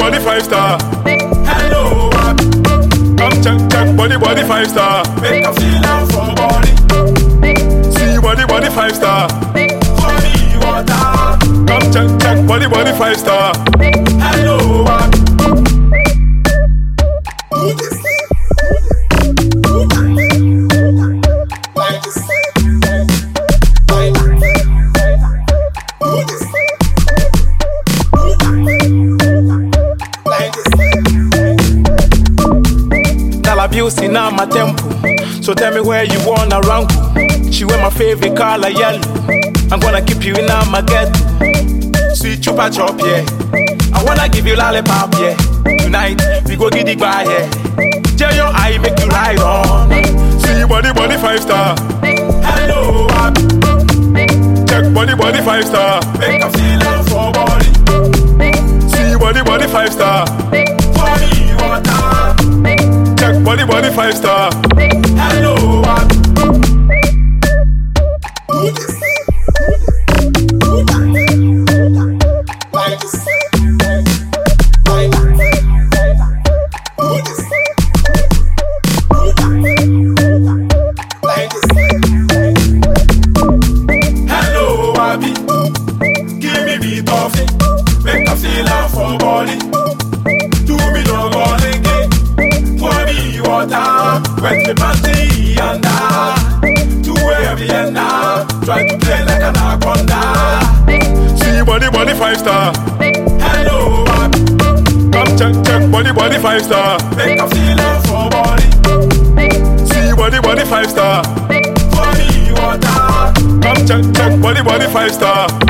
body 5 star. Hello, come check body 5 star. Make a feel out for body. See body 5 star. Body water. Come check body 5 star. Hello, abuse in my temple. So tell me where you wanna run to. She wear my favorite color yellow. I'm gonna keep you in my ghetto. Sweet chupa chop, yeah. I wanna give you lollipop, yeah. Tonight we go get the guy, yeah. Tell your eye make you ride on. See body 5 star. Hello, check body 5 star. Make a feel out for body. See body 5 star. Body water. Check body 5 star. Hello, hello, Abby. Give me beat off it. Make a feel out for body. Do me no go again. Pour me water. Wet me panty under. Too heavy and now. Try to play like an anaconda. See body 5 star. Hello, Abby. Come check body 5 star. Make a feel out for body. See body 5 star. Pour me water. Come check body 5 star.